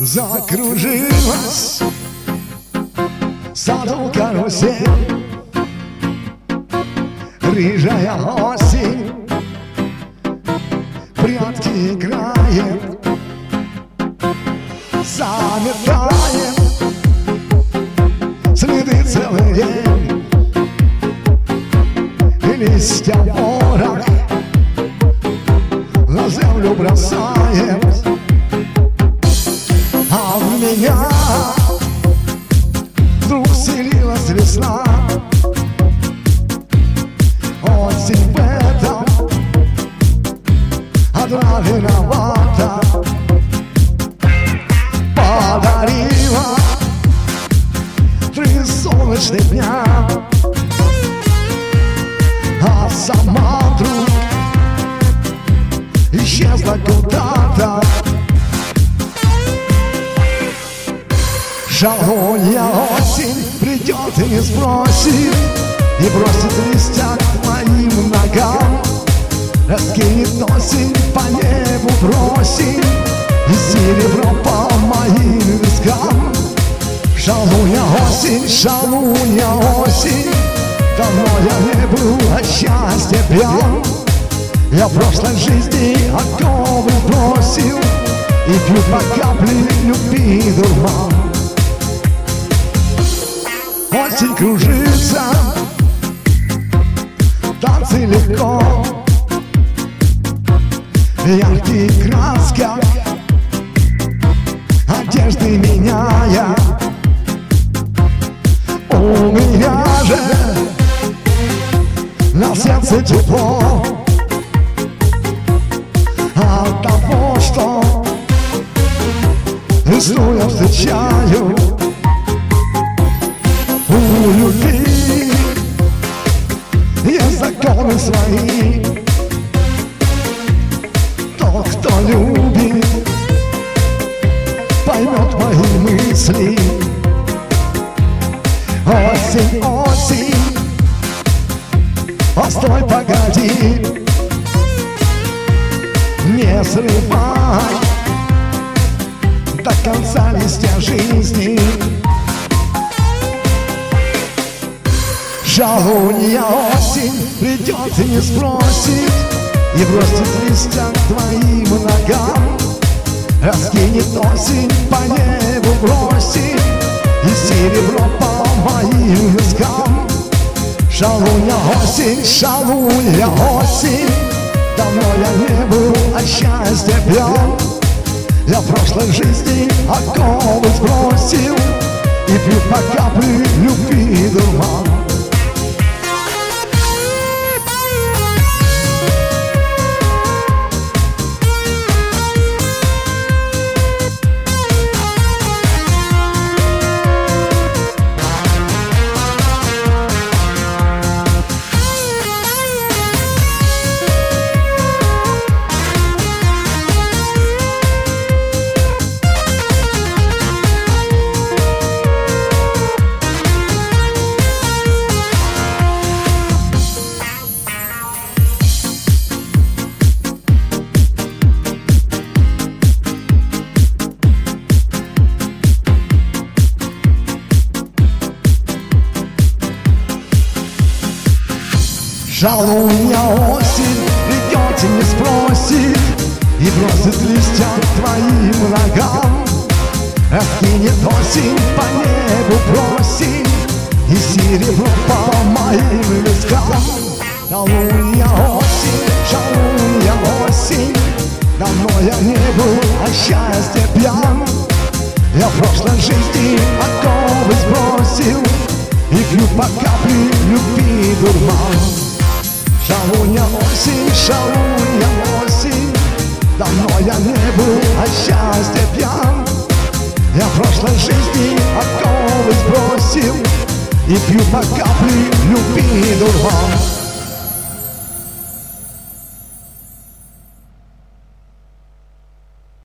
Закружилась в саду карусель, рыжая осень, прятки играет, заметает следы целый день, и листья в ворох на землю бросает. А в меня вдруг вселилась весна. Осень в этом одна виновата. Подарила 3 солнечных дня, а сама вдруг исчезла куда-то. Шалунья осень придет и не спросит, и бросит листья к твоим ногам. Раскинет осень по небу, бросит и серебро по моим вискам. Шалунья осень, давно я не был от счастья пьян. Я в прошлой жизни оковы бросил и пью по капле любви дурман. Осень кружится, танцы легко, в ярких красках одежды меняя. У меня же на сердце тепло от того, что весну я встречаю. У любви есть законы свои. Тот, кто любит, поймет мои мысли. Осень, осень, постой, погоди, не срывай до конца листья жизни. Шалунья осень придет и не спросит, и бросит листья к твоим ногам. Раскинет осень по небу, бросит и серебро по моим вискам. Шалунья осень, давно я не был от счастья пьян. Я в прошлой жизни оковы сбросил и пью по капле любви дурман. Шалунья осень придет и не спросит, и бросит листья к твоим ногам. Раскинет осень по небу, бросит и серебро по моим вискам. Шалунья осень, давно я не был от счастья пьян. Я в прошлой жизни оковы сбросил и пью по капле любви дурман. Шалунья осень, давно я не был от счастья пьян. Я в прошлой жизни оковы сбросил и пью по капле любви дурман.